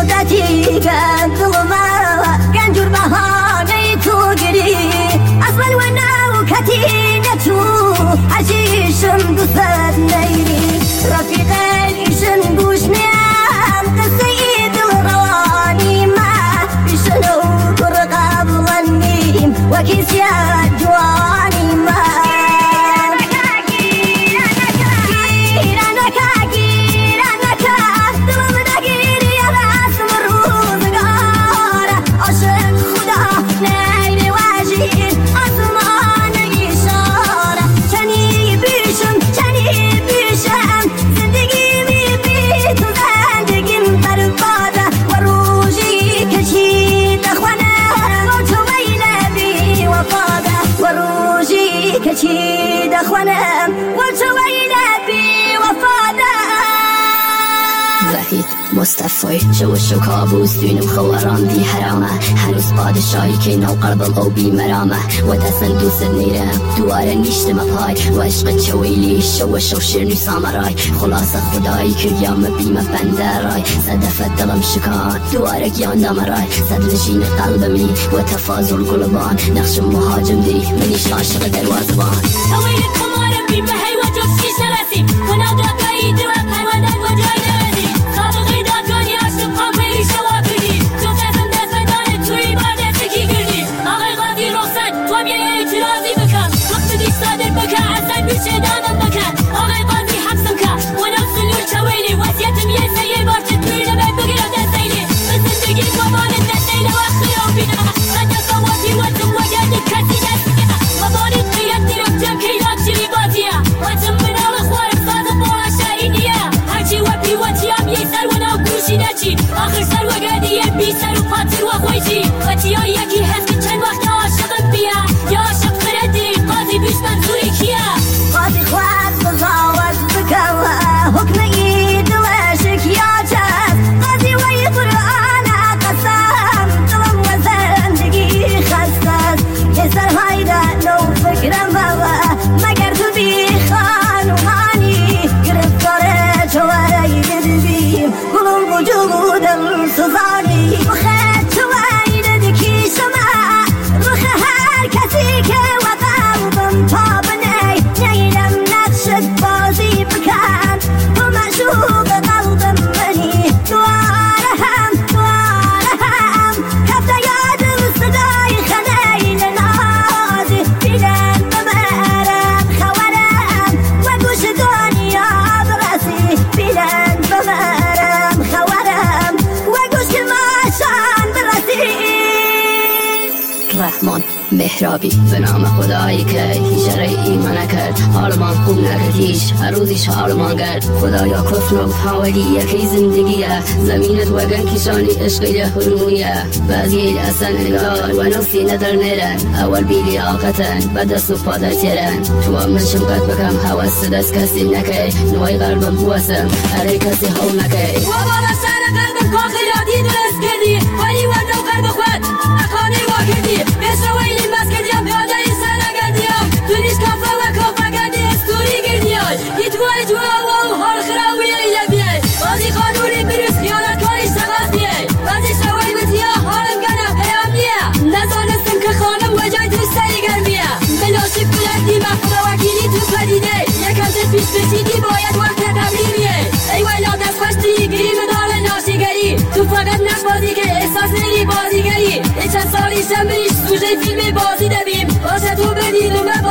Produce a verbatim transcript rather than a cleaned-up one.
مدتی قلبما گنجور بهانه تو گری اصلا و نو کتی نتو عشیشم دوست نیری رفیق ایشن گوش نیم قصه دل روانی ما بیشنو کر قبل نیم و کسی جوانی ما كشي دخوانم وشوينا بي وفادا وحید مصطفی شو شو کابوس دینم خواران بی حرامه هنوز پادشاهی که نو قلبم او بی مرامه و دستن دوست نیرم دواره نیشتم پای و عشق چویلی شو شو شیرنی سامرای خلاص خدایی که گیام بیم بندرای صدفت دلم شکان دواره گیان دامرای صد نشین قلبمی و تفاضل قلبان نقش مهاجم دی منیش عاشق دروازبان طويل قمارم بی بهی و جز شیش نرسی کناد را کهی دو پروندن و جای نرسی سابقی دادگانی عشق قابلی شوابیدی جز ازم دست بدانه توی بار دستکی گردی آقای قاضی رخصت تو هم یه اعتراضی بکن وقت دیش صادر بکن اصلا بیشه دانم بکن آقای قاضی حبسم کن و نفس نور چویلی وسیعتم یه سیه بارچه توی نبه بگیرم دستیلی بزندگی قبانه دستیلی وقت رو بینا رجا قواتی وزم و گردی کسی دستی مبانی قیت دیرم جم کیلات شری بازیه وزم منال خوارم سازم بالا شهیدیه هرچی و پیوتیم یه سر و نو گوشی نچی آخر سر و گردیه بی سر و پاتر و خویشی وچی ها یکی هست که چند وقت عاشقم بیا یا عاشق فردی قاضی بیش منظوری کیه قاضي خواد بزاوز بكوا حكم ايد وشك يا جاز قاضي ويقرآن قسم ظلم وزندگي خستاز يسر هايدا نو فكرم بابا مگر تو بي خانواني گرفتار چواري بدبيم قلوم وجودم سزاني بخير چواري ندكي شما رخ هر کسی که وقلبم تابني نیرم نقشت بازی بکن تو معشوق قلبم منی دواره هم دواره هم کفته یادم صدای خلیل نازی بیدن بمرم خوارم و گوش دنیا برسی بیدن بمرم خوارم و گوش ماشان برسی رحمان مهرابی به نام خدایی که هیچ رئی من کرد حالمان خوب نکرد هیچ هر روزیش حالمان کرد خدایا کفن و حوالی یکی زندگیه زمینت وگن کشانی عشقی هرمونیه بعضی اصلا انگار و نفسی ندر نیرن اول بیلی آقتن و دست و پادر تیرن تو هم من شمقت بکم حواست دست کسی نکی نوی قلبم بواسم هره کسی حو نکی و بابا سر قلبم کاخیاتی درست کردی ولی وردم قلب خود اقانه وا کردی بشویلی بس کردیم بیاده این سر نگردیم تو نیش کافه و کافه گردی استوری گردیم ایتوای جوا و حال خراوی ایله بیای بازی خانوری بروز خیالت کاری شغاز بیای بازی شوی بتیا حالم گنم پیام نیه نزانستم که خانم و جای تو سری گرمیه بلاشی بلندی مخدا وکیلی تو پدیده یکم تر پیش بشیدی باید وقت تبلیمیه ای ویلا دست خوشتی گریم دال ناشیگری تو فقط نش بازی که احساس نیری بازیگری ای چند سالی شم بریش سوژه فیلم بازی دبیم باشه تو بدید و من